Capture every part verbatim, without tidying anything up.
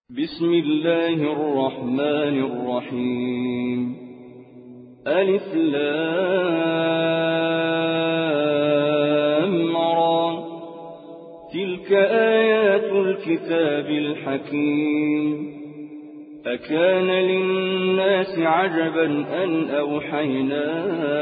بسم الله الرحمن الرحيم ألف لام را تلك آيات الكتاب الحكيم أكان للناس عجبا أن أوحينا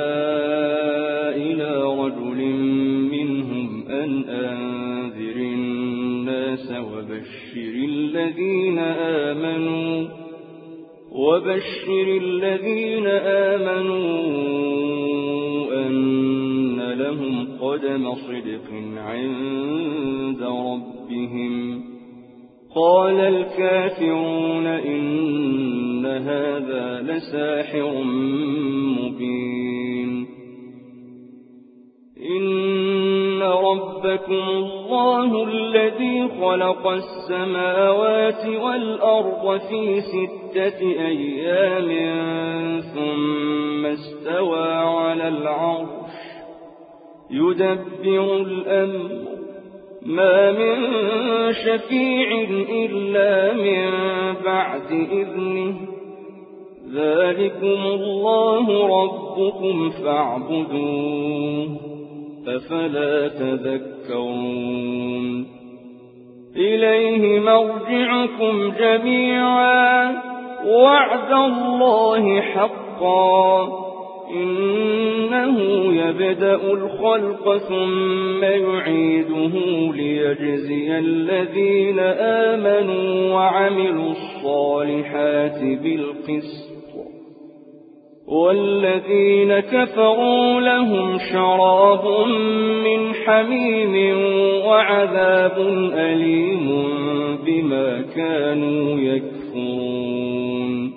إلى رجل منهم أن أنذر الناس وبشر الذين آمنوا وبشر الذين آمنوا أن لهم قدم صدق عند ربهم قال الكافرون إن هذا لساحر مبين إن ربكم الله الذي خلق السماوات والأرض في ستة أيام ثم استوى على العرش يدبر الأمر ما من شفيع إلا من بعد إذنه ذلكم الله ربكم فاعبدوه أفلا تذكرون إليه مرجعكم جميعا وعد الله حقا إنه يبدأ الخلق ثم يعيده ليجزي الذين آمنوا وعملوا الصالحات بالقسط والذين كفروا لهم شراب من حميم وعذاب أليم بما كانوا يكفرون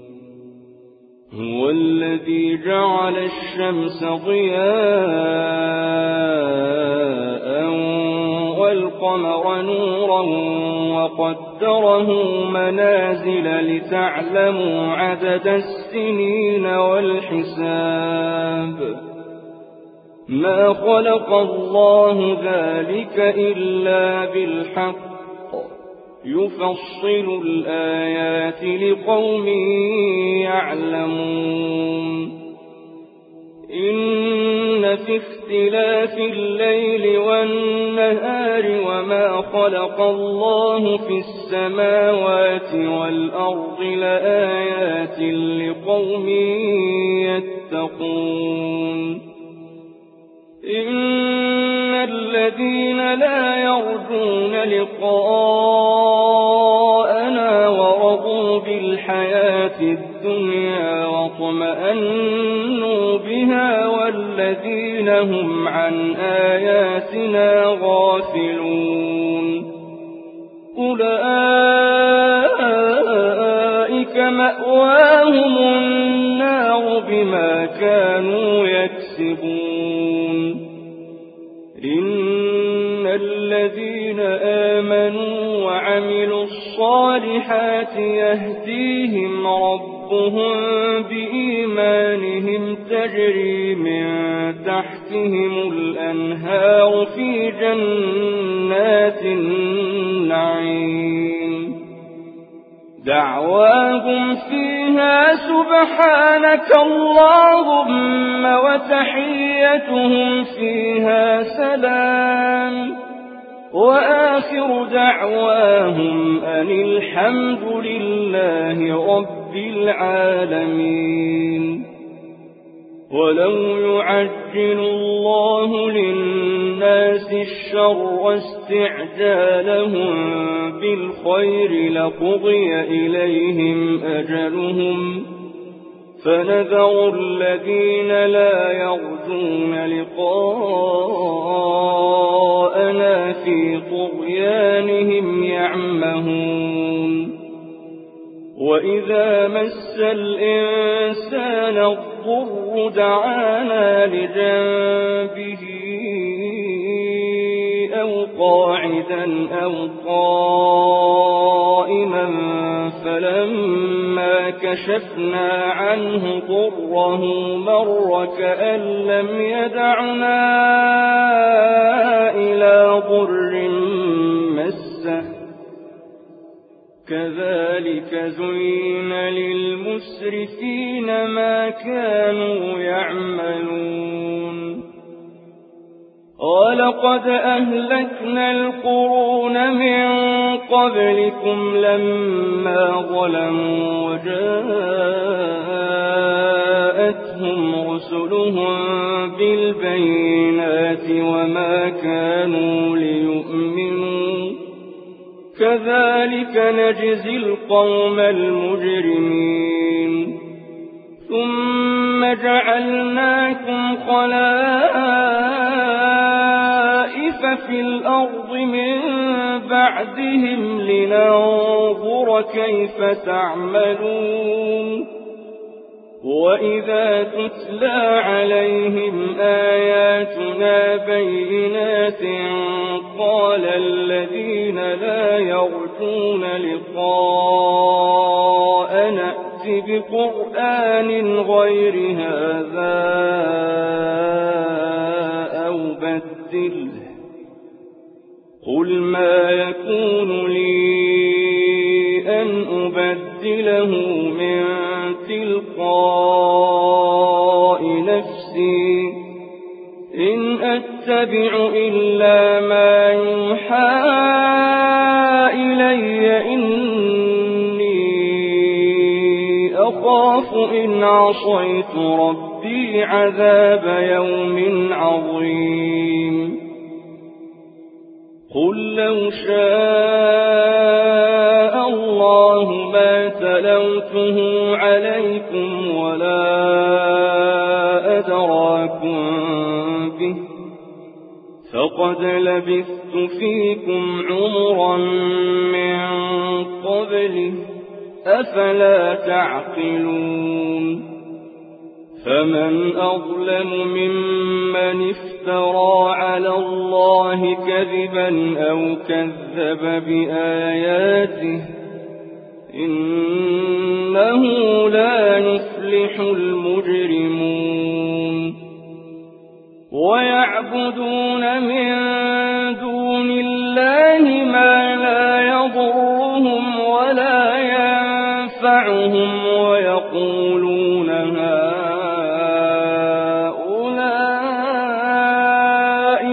هو الذي جعل الشمس ضياء والقمر نورا وقدره منازل لتعلموا عدد السنين والحساب ما خلق الله ذلك إلا بالحق يفصل الآيات لقوم يعلمون إن في اختلاف الليل والنهار وما خلق الله في السماوات والأرض لآيات لقوم يتقون إن الذين لا يرجون لقاءنا ورضوا بالحياة الدنيا واطمأنوا بها والذين هم عن آياتنا غافلون أولئك مأواهم النار بما كانوا يكسبون إن الذين آمنوا وعملوا الصالحات يهديهم ربهم بإيمانهم تجري من تحتهم الأنهار في جنات النعيم دعواهم فيها سبحانك اللهم وتحيتهم فيها سلام وآخر دعواهم أن الحمد لله رب العالمين ولو يعجل الله للناس الشر استعجالهم بالخير لقضي إليهم أجلهم فنذر الذين لا يرجون لقاءنا في طغيانهم يعمهون وإذا مس الإنسان الضر دعانا لجنبه أو قاعدا أو قائما فلما كشفنا عنه ضره مر كأن لم يدعنا إلى ضر مسه كذلك زين للمسرفين ما كانوا يعملون ولقد أهلكنا القرون من قبلكم لما ظلموا وجاءتهم رسلهم بالبينات وما كانوا ليؤمنوا كذلك نجزي القوم المجرمين ثم جعلناكم خلائف في الأرض من بعدهم لننظر كيف تعملون وإذا تتلى عليهم آياتنا بينات قال الذين لا يرجون لقاءنا ائت بقرآن غير هذا أو بدله قل ما يكون لي أن أبدله من تلقاء نفسي إن أتبع إلا ما يوحى إلي إني أخاف إن عصيت ربي عذاب يوم عظيم قل لو شاء الله ما تلوته عليكم ولا أدراكم به فقد لبثت فيكم عمرا من قبله أفلا تعقلون فمن أظلم ممن افترى على الله كذبا أو كذب بآياته إنه لا يفلح المجرمون ويعبدون من دون الله ما لا يضرهم ولا ينفعهم ويقولون هؤلاء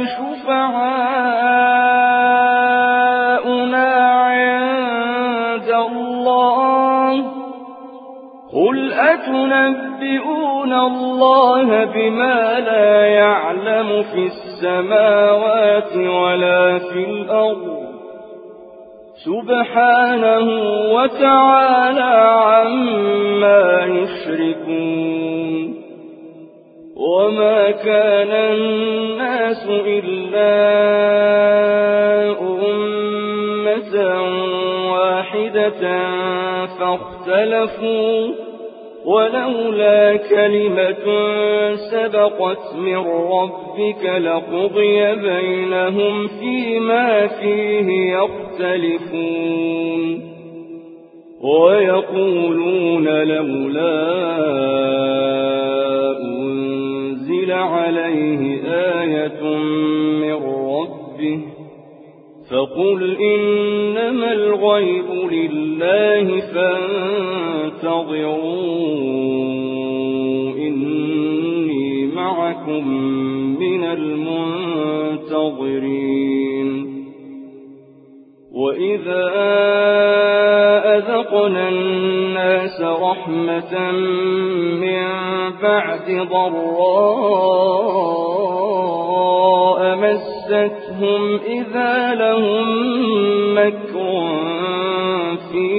شفعاؤنا عند الله قل أتنبئون الله بما لا يعلم في السماوات ولا في الأرض سبحانه وتعالى عما يشركون وما كان الناس إلا أمة واحدة فاختلفوا ولولا كلمة سبقت من ربك لقضي بينهم فيما فيه يختلفون ويقولون لولا أنزل عليه آية من ربه فقل إنما الغيب لله فانتظروا إني معكم من المنتظرين وإذا أذقنا الناس رحمة من بعد ضراء مستهم إذا لهم مكر في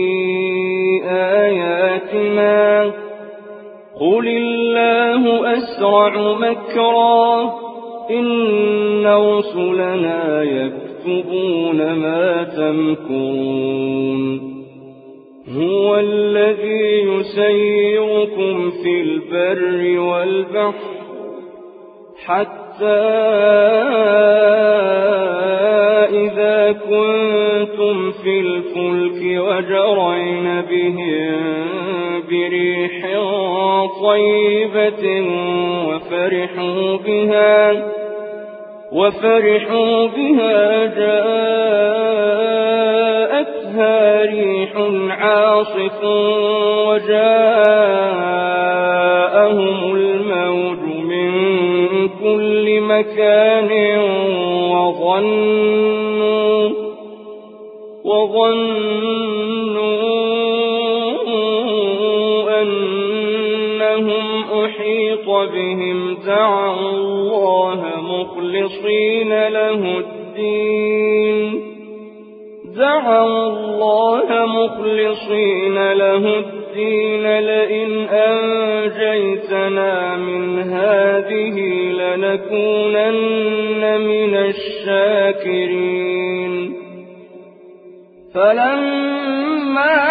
آياتنا قل الله أسرع مكرا إن رسلنا يكتبون ما تمكرون هو الذي يسيركم في البر والبحر حتى إذا كنتم في الفلك وجرين بهم بريح طيبة وفرحوا بها وفرحوا بها جاءتها فيها ريح عاصف وجاءهم الموج من كل مكان وظنوا وظنوا أنهم أحيط بهم دعوا الله مخلصين له الدين دعوا الله مخلصين له الدين لئن أنجيتنا من هذه لنكونن من الشاكرين فلما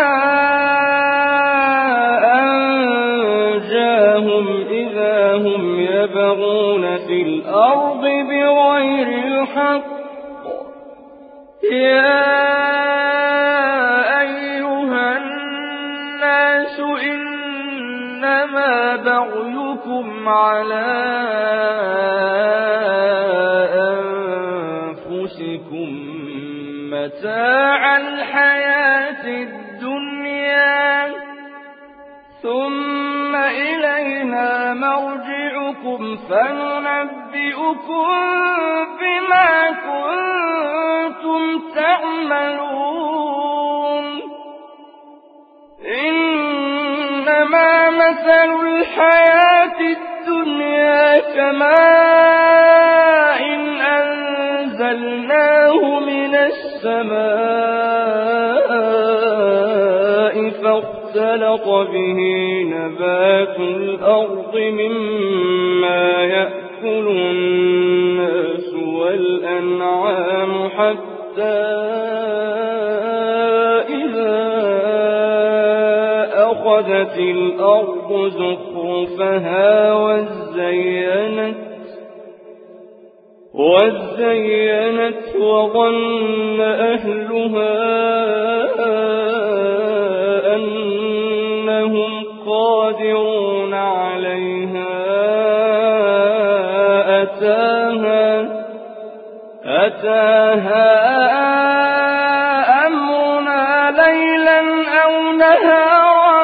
أنجاهم إذا هم يبغون في الأرض بغير الحق يا أيها الناس إنما بغيكم على أنفسكم متاع الحياة الدنيا ثم إلينا مرجعكم فننبئكم بما كنتم تعملون إنما مثل الحياة الدنيا كماء أنزلناه من السماء فاختلط به نبات الأرض مما يأكل الناس والأنعام حتى إذا أخذت الأرض زخرفها وزينت وزينت وظن أهلها أنهم قادرون عليها أتاها أتاها أمرنا ليلا أو نهارا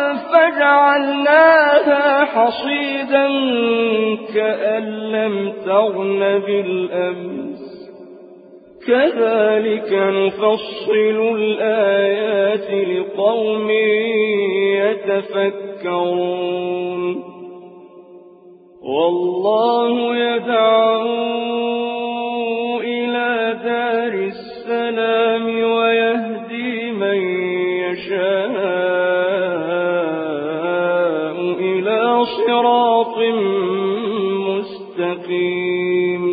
فجعلناها حصيدا كأن لم تغن بالأمس كذلك نفصل الآيات لقوم يتفكرون والله يدعو إلى دار السلام ويهدي من يشاء إلى صراط مستقيم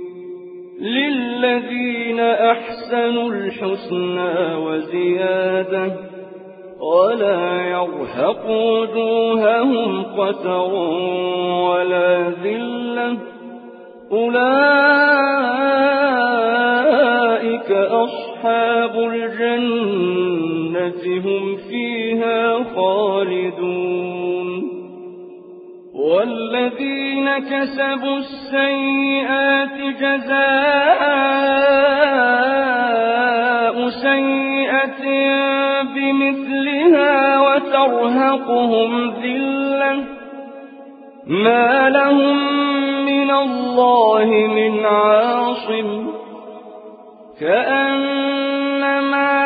للذين أحسنوا الحسنى وزيادة ولا يرهق وجوههم قتر ولا ذلة أولئك أصحاب الجنة هم فيها خالدون والذين كسبوا السيئات جزاء سيئة بمثلها وترهقهم ذلة ما لهم من الله من عاصم كأنما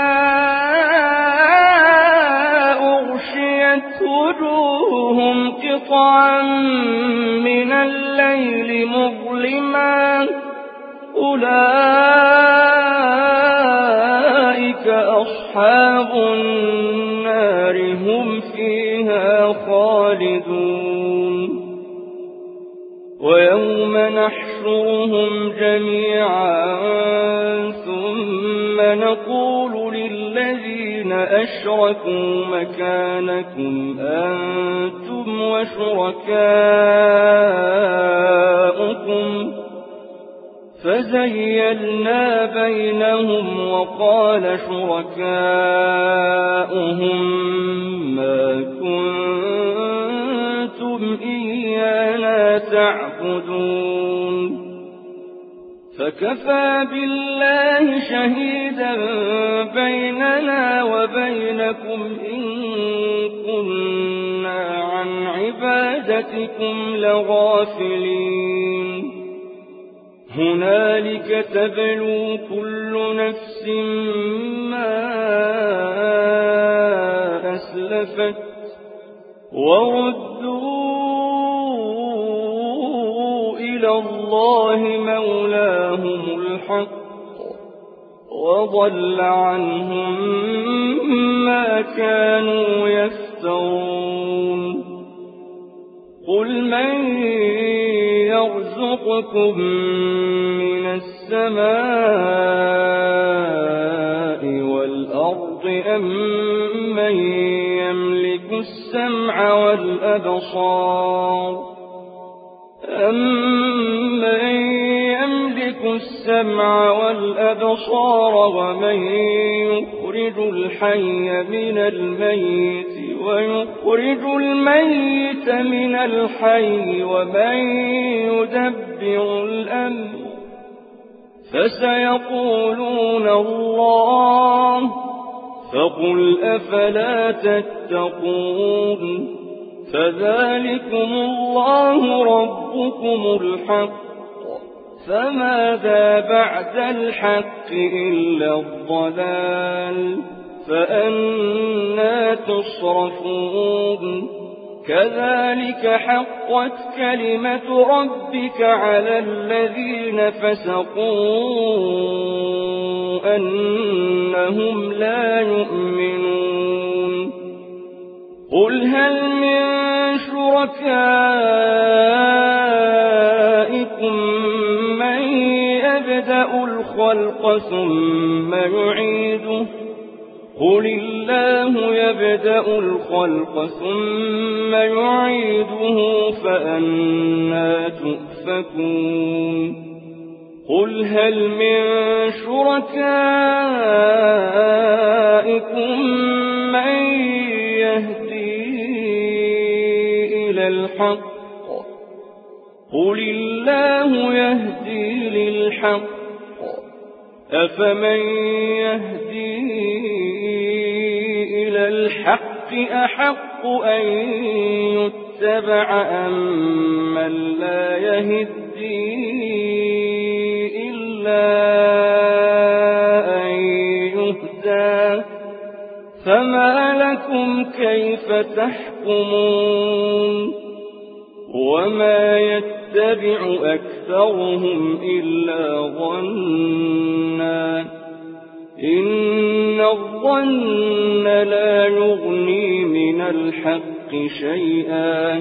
أغشيت وجوههم قطعا من الليل مظلما أولئك أصحاب النار هم فيها خالدون ويوم نحشرهم جميعا ثم نقول للذين أشركوا مكانكم أنتم وشركاؤكم فزيلنا بينهم وقال شركاؤهم ما كنتم إيانا تعبدون فكفى بالله شهيدا بيننا وبينكم إن كنا عن عبادتكم لغافلين هنالك تبلو كل نفس ما أسلفت وردوا إلى الله مولاهم الحق وضل عنهم ما كانوا يفترون قل من يرزقكم من السماء والأرض أم من يملك السمع والأبصار أَمَّن يَمْلِكُ السَّمْعَ وَالْأَبْصَارَ وَمَن يُخْرِجُ الْحَيَّ مِنَ الْمَيِّتِ وَيُخْرِجُ الْمَيِّتَ مِنَ الْحَيِّ وَمَن يُدَبِّرُ الْأَمْرَ فَسَيَقُولُونَ اللَّهُ فَقُلْ أَفَلَا تَتَّقُونَ فذلكم الله ربكم الحق فماذا بعد الحق إلا الضلال فأنى تصرفون كذلك حقت كلمة ربك على الذين فسقوا أنهم لا يؤمنون قل هل من شركائكم من يبدأ الخلق ثم يعيده قل الله يبدأ الخلق ثم يعيده فأنى تؤفكون قل هل من شركائكم من يهدي إلى الحق قل الله يهدي للحق أفمن يهدي إلى الحق أحق أن يتبع أم من لا يهدي إلا أن يهدى فما لكم كيف تحكمون وما يتبع أكثرهم إلا ظنّا إن الظن لا يغني من الحق شيئا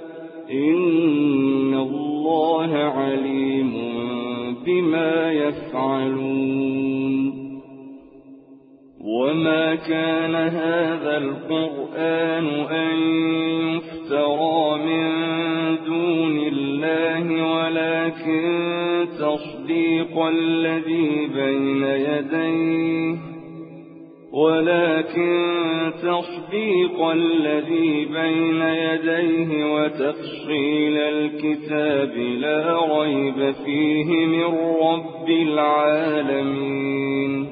إن الله عليم بما يفعلون وما كان هذا القرآن أن يفترى من دون الله ولكن تصديق الذي بين يديه ولكن تصديق الذي بين يديه وتفصيل الكتاب لا ريب فيه من رب العالمين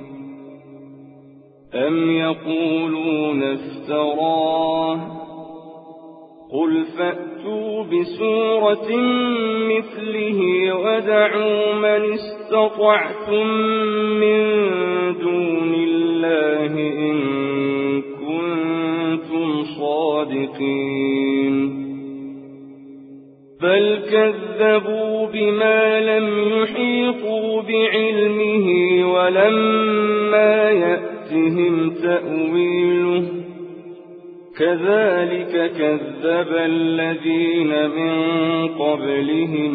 أم يقولون افتراه قل فأتوا بسورة مثله ودعوا من استطعتم من دون الله إن كنتم صادقين بل كذبوا بما لم يحيطوا بعلمه ولما يأتهم تأويله كذلك كذب الذين من قبلهم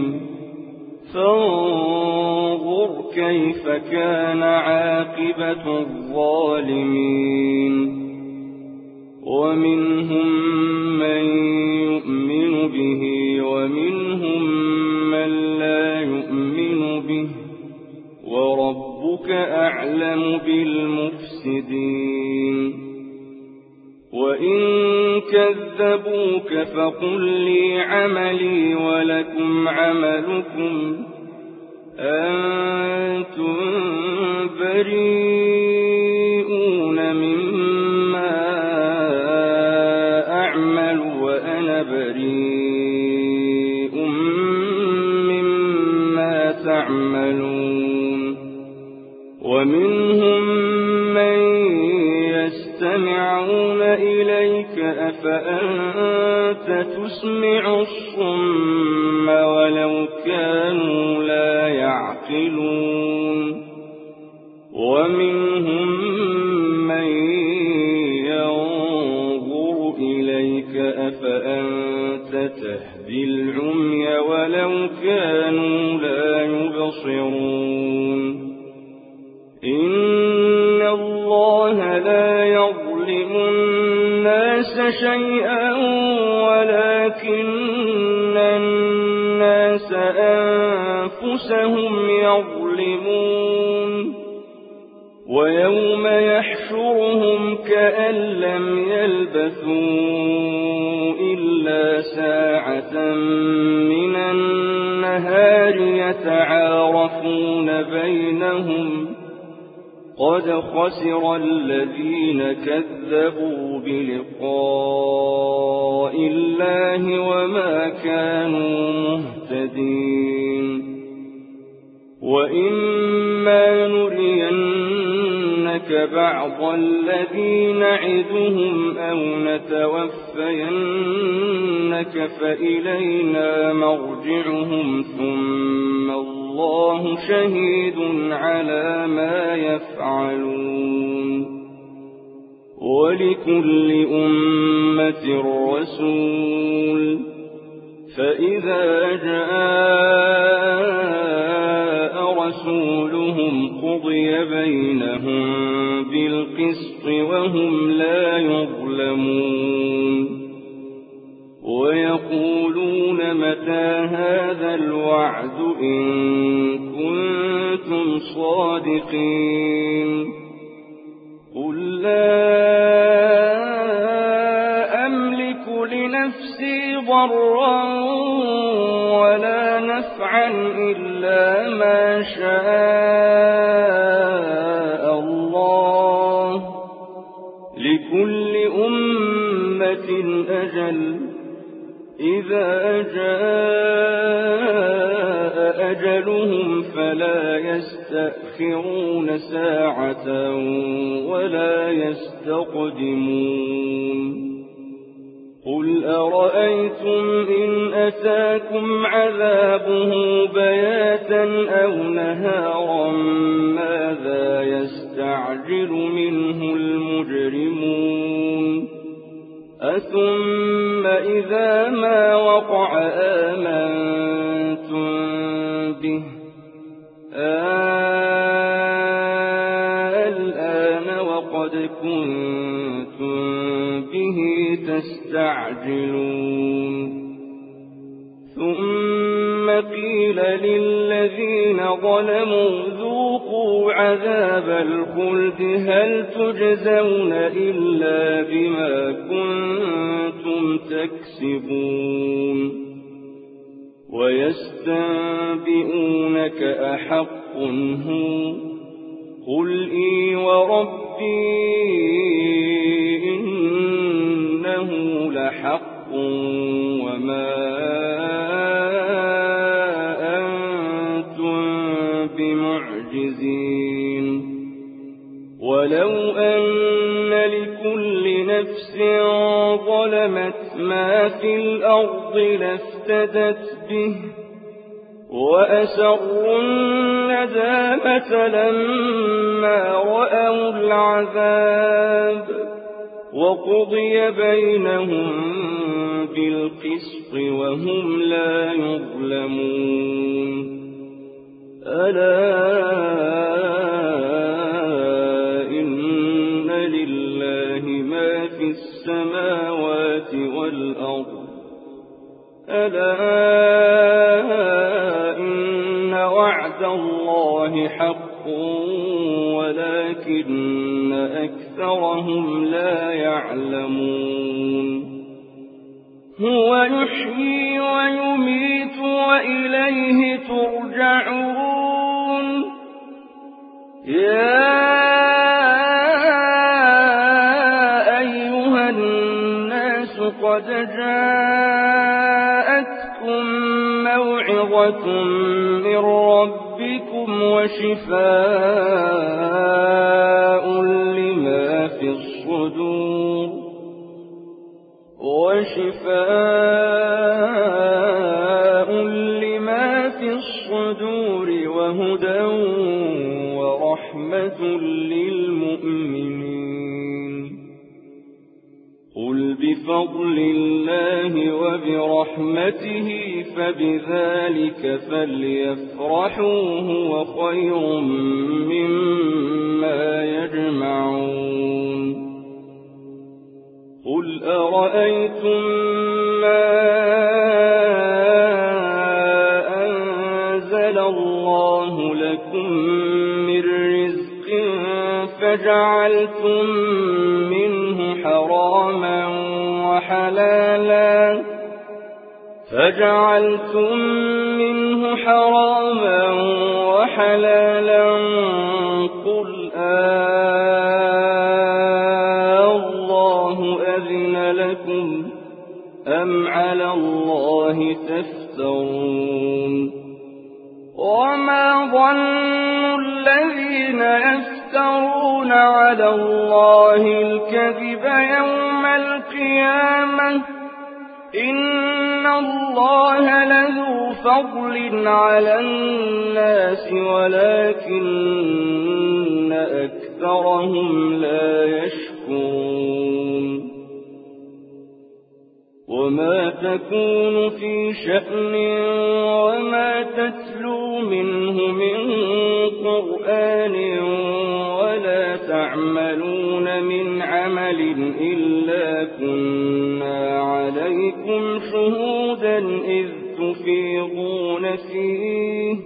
فانظر كيف كان عاقبة الظالمين ومنهم من يؤمن به ومنهم من لا يؤمن به وربك أعلم بالمفسدين وإن كذبوك فقل لي عملي ولكم عملكم أنتم بريئون مما أعمل وأنا بريء مما تعملون ومنهم من يستمعون إليك أفأنت تسمع الصم ولو كانوا لا يعقلون ومنهم من ينظر إليك أفأنت تهدي العمي ولو كانوا لا يبصرون إن الله لا يظلم الناس شيئا ولكن الناس أنفسهم يظلمون ويوم يحشرهم كأن لم يلبثوا إلا ساعة من النهار يتعارفون بينهم قد خسر الذين كذبوا بلقاء الله وما كانوا مهتدين وإما نرينك بعض الذي نعدهم أو نتوفينك فإلينا مرجعهم ثم الله شهيد على ما يفعلون ولكل أمة رسول فإذا جاء رسولهم قضي بينهم بالقسط وهم لا يظلمون ويقولون متى هذا الوعد إن كنتم صادقين قل لا أملك لنفسي ضرا ولا نفعا إلا ما شاء الله لكل أمة أجل إذا جاء أجلهم فلا يستأخرون ساعة ولا يستقدمون قل أرأيتم إن أتاكم عذابه بياتا أو نهارا ماذا يستعجل منه المجرمون أثم إذا ما وقع آمنتم به الآن وقد كنتم به تستعجلون ثم قيل للذين ظلموا ذوقوا عذاب الخلد هل تجزون إلا بما كنتم تكسبون ويستنبئونك أحق هو قل إي وربي إنه لحق وما أنتم بمعجزين ولو أن لكل نفس ظلمت ما في الأرض لافتدت به وأسروا الندامة لما رأوا العذاب وقضي بينهم بالقسط وهم لا يظلمون ألا إن لله ما في السماوات والأرض ألا إن وعد الله حق ولكن أكثرهم لا يعلمون هو يحيي ويميت وإليه ترجعون يا أيها الناس قد جاءتكم موعظة من ربكم وشفاء لما في الصدور وشفاء لما في الصدور وهدى ورحمة للمؤمنين قل بفضل الله وبرحمته فبذلك فليفرحوا هو خير مما يجمعون قل أرأيتم ما أنزل الله لكم من رزق فجعلتم منه حراما وحلالا فجعلتم منه حراما وحلالا قل آه أذن لكم أم على الله تفترون وما ظن الذين يفترون على الله الكذب يوم القيامة إن الله لذو فضل على الناس ولكن أكثرهم لا يشكرون وما تكون في شأن وما تتلو منه من قرآن ولا تعملون من عمل إلا كنا عليكم شهودا إذ تفيضون فيه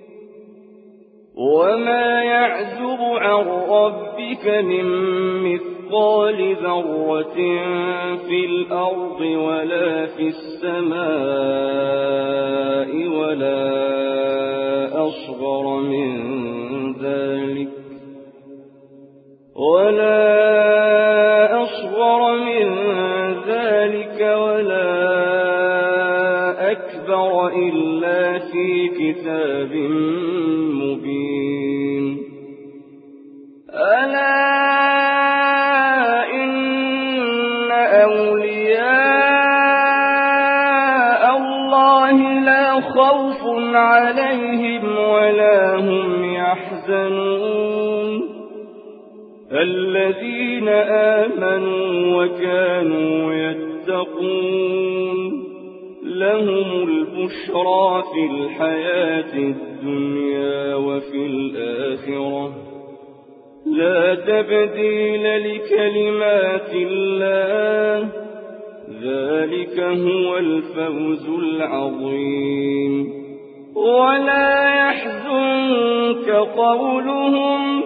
وما يعزب عن ربك من مثقال ذرة في الأرض ولا في السماء ولا أصغر من ذلك ولا أصغر من ذلك ولا أكبر إلا في كتاب مبين ألا إن أولياء الله لا خوف عليهم ولا هم يحزنون الذين آمنوا وكانوا يتقون لهم البشرى في الحياة الدنيا وفي الآخرة لا تبديل لكلمات الله ذلك هو الفوز العظيم ولا يحزنك قولهم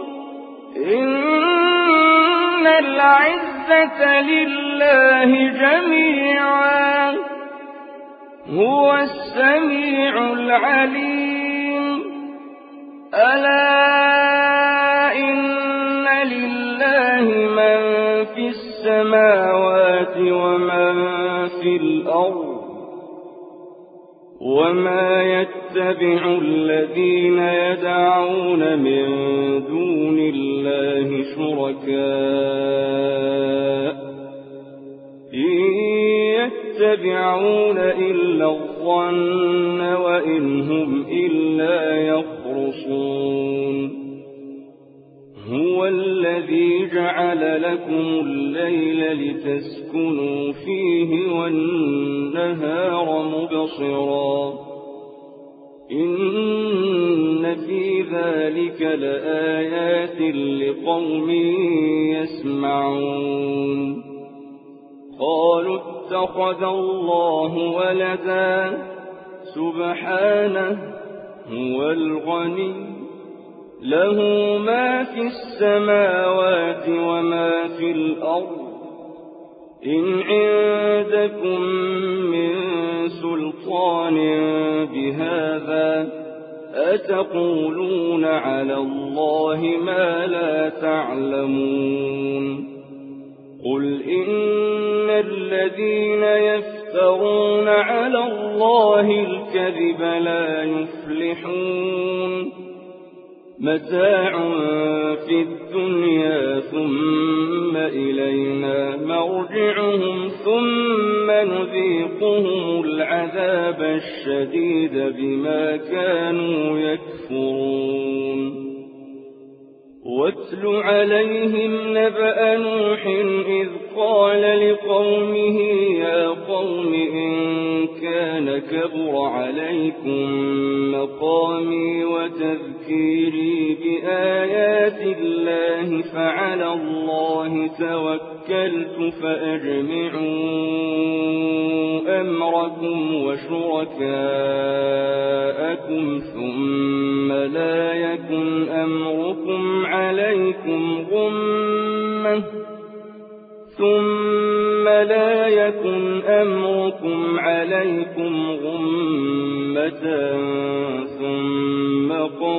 إن العزة لله جميعا هو السميع العليم ألا إن لله من في السماوات ومن في الأرض وما يتبع الذين يدعون من دون الله شركاء إن يتبعون إلا الظن وإن هم إلا يخرصون هو الذي جعل لكم الليل لتسكنوا فيه والنهار مبصرا إن في ذلك لآيات لقوم يسمعون قالوا اتخذ الله ولدا سبحانه هو الغني له ما في السماوات وما في الأرض إن عندكم من سلطان بهذا أتقولون على الله ما لا تعلمون قل إن الذين يفترون على الله الكذب لا يفلحون متاع في الدنيا ثم إلينا مرجعهم ثم نذيقهم العذاب الشديد بما كانوا يكفرون واتل عليهم نبأ نوح إذ قال لقومه يا قوم إن كان كبر عليكم مقامي وتذكيري بآيات الله فعلى الله توكلت فأجمعوا أمركم وشركاءكم ثم لا يكن أمركم عليكم غمة ثم لا يكن أمركم عليكم غمة ثم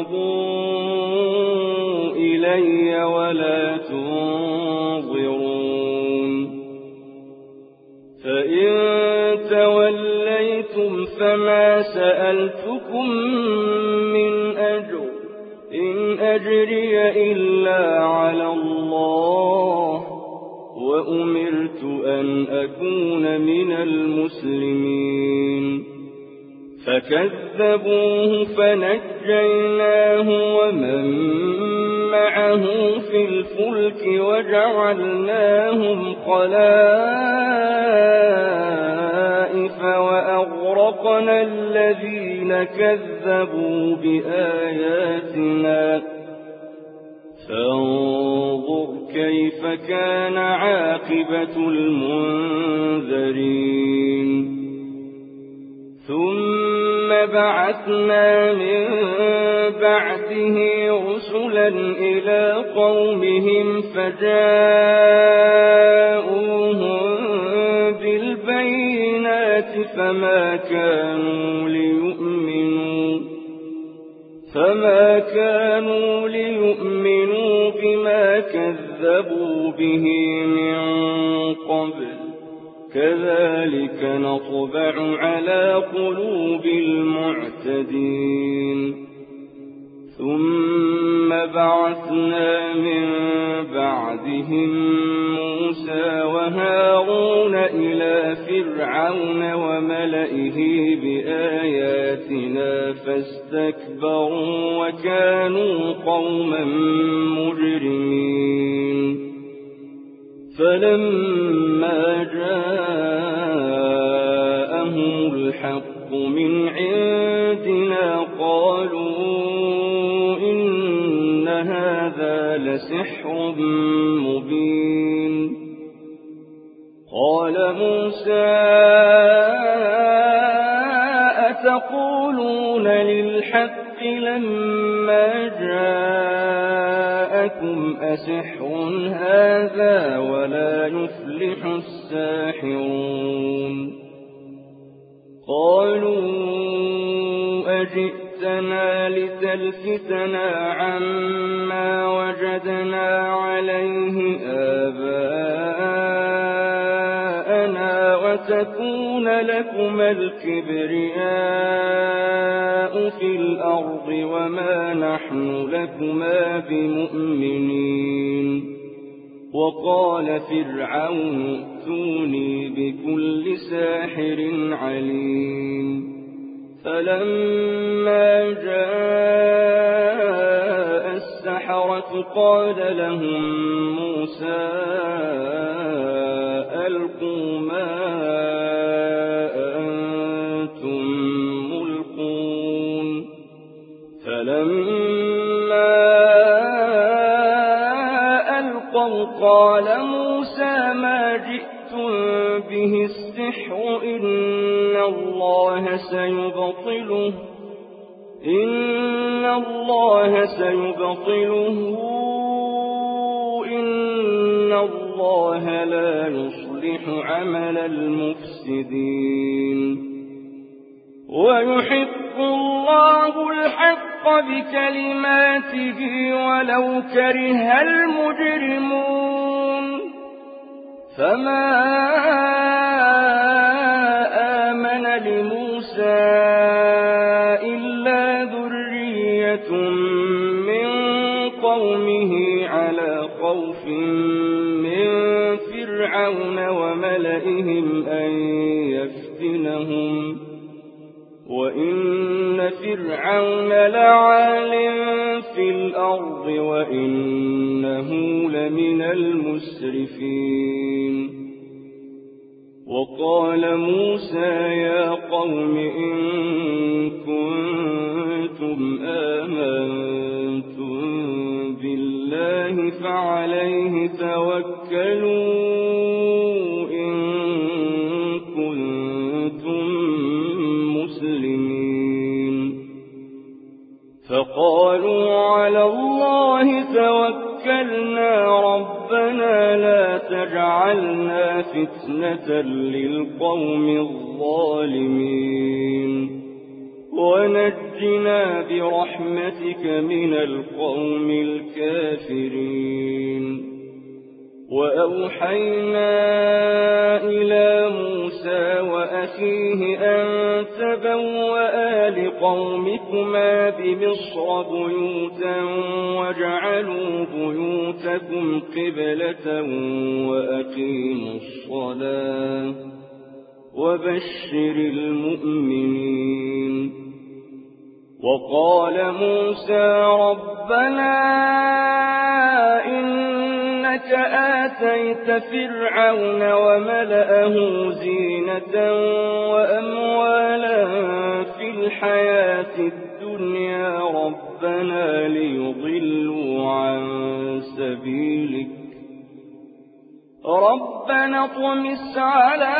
قضوا إلي ولا تنظرون فإن توليتم فما سألتكم من أجر إن أجري إلا على الله وأمرت أن أكون من المسلمين فكذبوه فنجيناه ومن معه في الفلك وجعلناهم خلائف وأغرقنا الذين كذبوا بآياتنا فانظر كيف كان عاقبة المنذرين ثم بعثنا من بعده رسلا إلى قومهم فجاءوهم بالبينات فما كانوا ليؤمنوا فما كانوا ليؤمنوا بما كذبوا به من قبل كذلك نطبع على قلوب المعتدين ثم بعثنا من بعدهم موسى وهارون إلى فرعون وملئه بآياتنا فاستكبروا وكانوا قوما مجرمين فلما جاءهم الحق من عندنا قالوا إن هذا لسحر مبين قال موسى أتقولون للحق لما جاءكم أسحر هذا ولا يفلح الساحرون قالوا أجئتنا لتلفتنا عما وجدنا عليه آباءنا وتكون لكما الكبرياء في الأرض وما نحن لكما بمؤمنين وقال فرعون ائتوني بكل ساحر عليم فلما جاء السحرة قال لهم موسى ألقوا ما أنتم ملقون فلما ألقوا قال موسى ما جئتم به السحر إن الله سيبطله إن الله سيبطله إن الله لا يصلح عمل المفسدين ويحق الله الحق الحق بكلماته ولو كره المجرمون فما آمن لموسى إلا ذرية من قومه على خوف من فرعون وملئهم أن يفتنهم وإن فرعون لعال في الأرض وإنه لمن المسرفين وقال موسى يا قوم إن كنتم آمنتم بالله فعليه توكلوا إن كنتم مسلمين فقالوا على الله توكلنا ربنا لا تجعلنا فتنة للقوم الظالمين ونجنا برحمتك من القوم الكافرين وأوحينا إلى موسى وأخيه أن تبوأ لقومكما بمصر بيوتا واجعلوا بيوتكم قبلة وأقيموا الصلاة وبشر المؤمنين وقال موسى ربنا إنك آتيت فرعون وملأه زينة وأموالا في الحياة الدنيا ربنا ليضلوا عن سبيلك ربنا اطمس على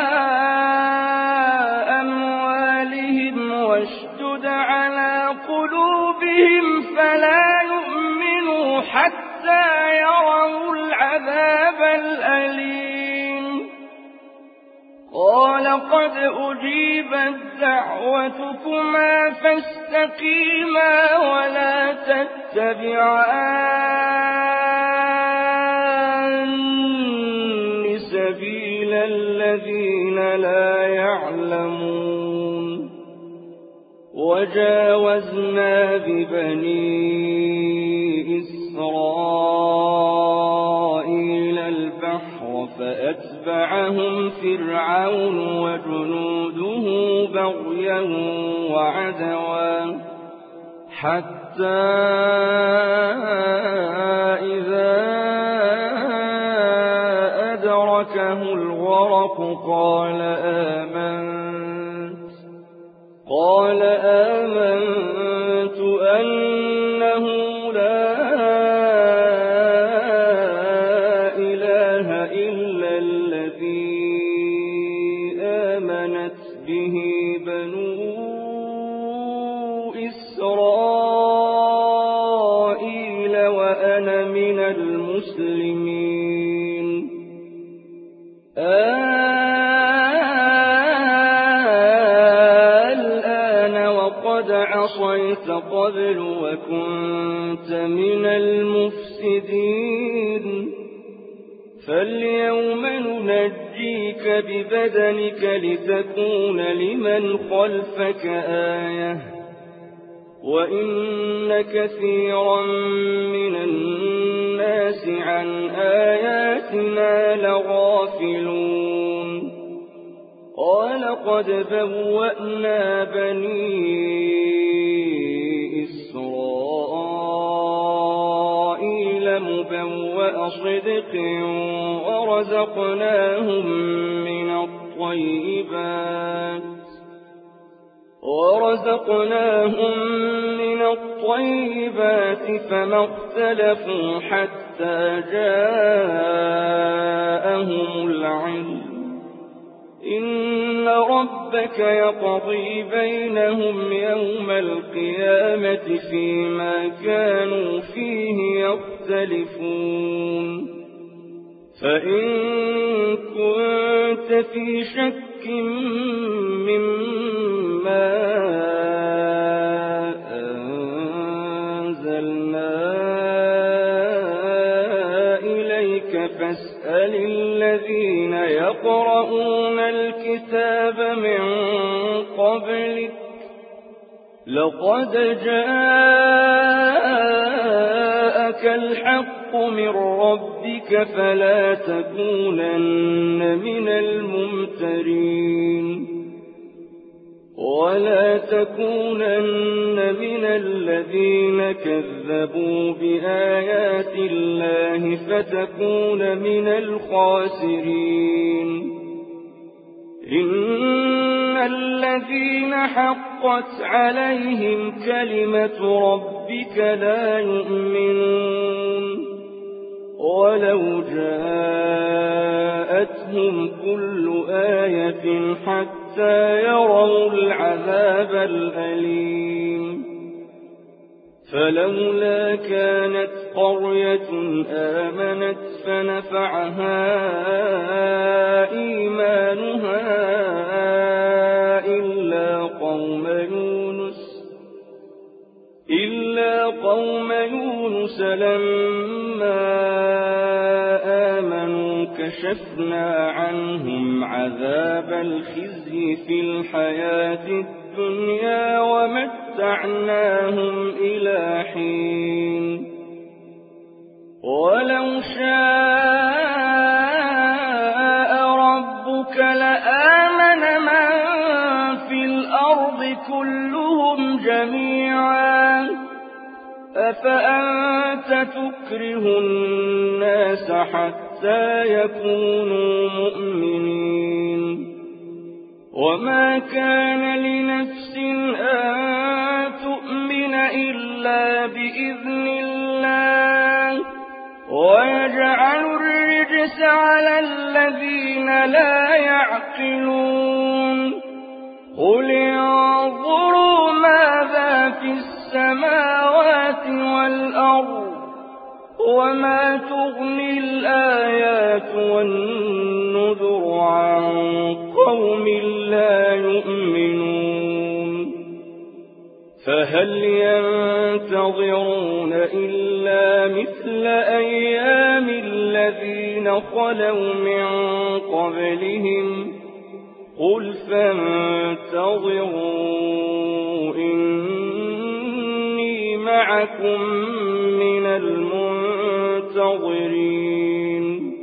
أموالهم واشدد على قلوبهم فلا يؤمنوا حتى يروا العذاب الأليم قال قد أجيبت دعوتكما فاستقيما ولا تتبعان سبيل الذين لا يعلمون وجاوزنا ببني إسرائيل البحر فأتبعهم فرعون وجنوده بغيا وعدوا حتى إذا أدركه الغرق قال آمنت قال آمنت أنه لا إله إلا الذي آمنت به بنو إسرائيل وأنا من المسلمين الآن وقد عصيت قبل وكنت من المفسدين فاليوم ننجيك ببدنك لتكون لمن خلفك آية وإن كثيرا من الناس عن آياتنا لغافلون قال قد بوأنا بني إسرائيل مبوأ صدق ورزقناهم من الطيبات ورزقناهم من الطيبات فما اختلفوا حتى جاءهم العلم إن ربك يقضي بينهم يوم القيامة فيما كانوا فيه يختلفون فإن كنت في شك مما يقرؤون الكتاب من قبلك لقد جاءك الحق من ربك فلا تكونن من الممترين ولا تكونن من الذين كذبوا بآيات الله فتكون من الخاسرين إن الذين حقت عليهم كلمة ربك لا يؤمنون ولو جاءتهم كل آية حتى يروا العذاب الأليم فلولا كانت قرية آمنت فنفعها إيمانها إلا قوم يونس إلا قوم يونس لما آمنوا كشفنا عنهم عذاب الخزي في الحياة الدنيا ومتعناهم إلى حين ولو شاء ربك لآمن من في الأرض كلهم جميعا أفأنت تكره الناس حتى يكونوا مؤمنين وما كان لنفس أن تؤمن إلا بإذن الله ويجعل الرجس على الذين لا يعقلون قل انظروا ماذا في السماوات والأرض وما تغني الآيات والنذر عن قوم لا يؤمنون فهل ينتظرون إلا مثل أيام الذين خلوا من قبلهم قل فانتظروا إني معكم من المنتظرين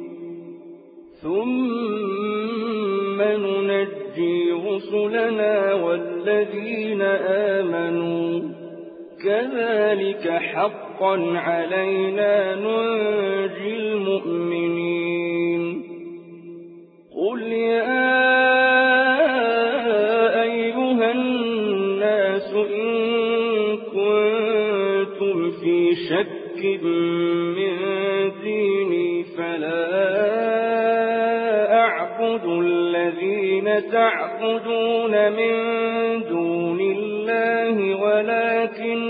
ثم ننجي رسلنا والذين آمنوا كذلك حقا علينا ننجي المؤمنين قل يا أيها الناس إن كنتم في شك من ديني فلا أعبد الذين تعبدون من دون الله ولكن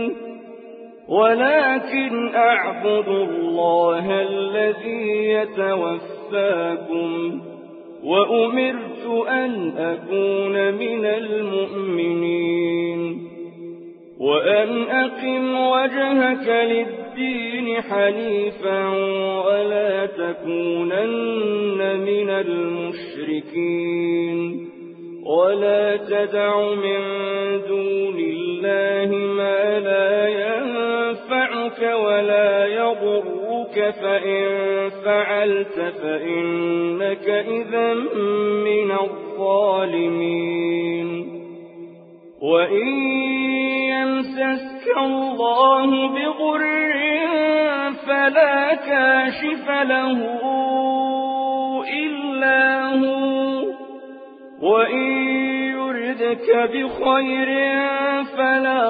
ولكن أعبد الله الذي يتوفاكم وأمرت أن أكون من المؤمنين وأن أقم وجهك للدين حنيفا ولا تكونن من المشركين ولا تدع من دون الله ما لا ينفعك ولا يضرك فإن فعلت فإنك إذا من الظالمين وإن يمسسك الله بضر فلا كاشف له إلا هو وإن يردك بخير فلا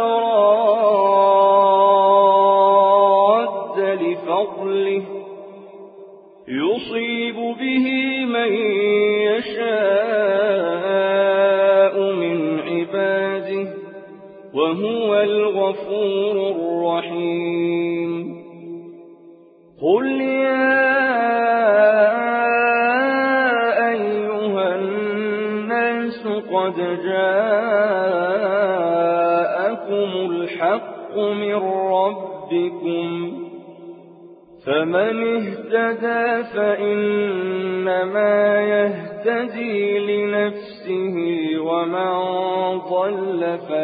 راد لفضله يصيب به من يشاء من عباده وهو الغفور الرحيم قل يا أيها الناس قد جاءكم الحق من ربكم فمن اهتدى فإنما يهتدي لنفسه ومن ضل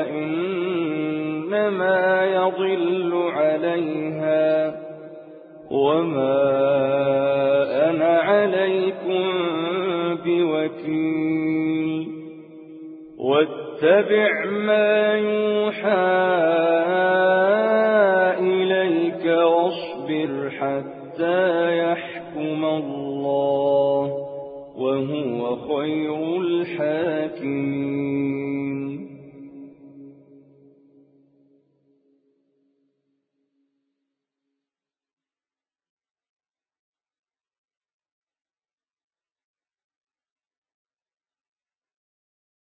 فإنما يضل عليها وما أنا عليكم بوكيل واتبع ما يوحى إليك واصبر حتى يحكم الله وهو خير الحاكمين.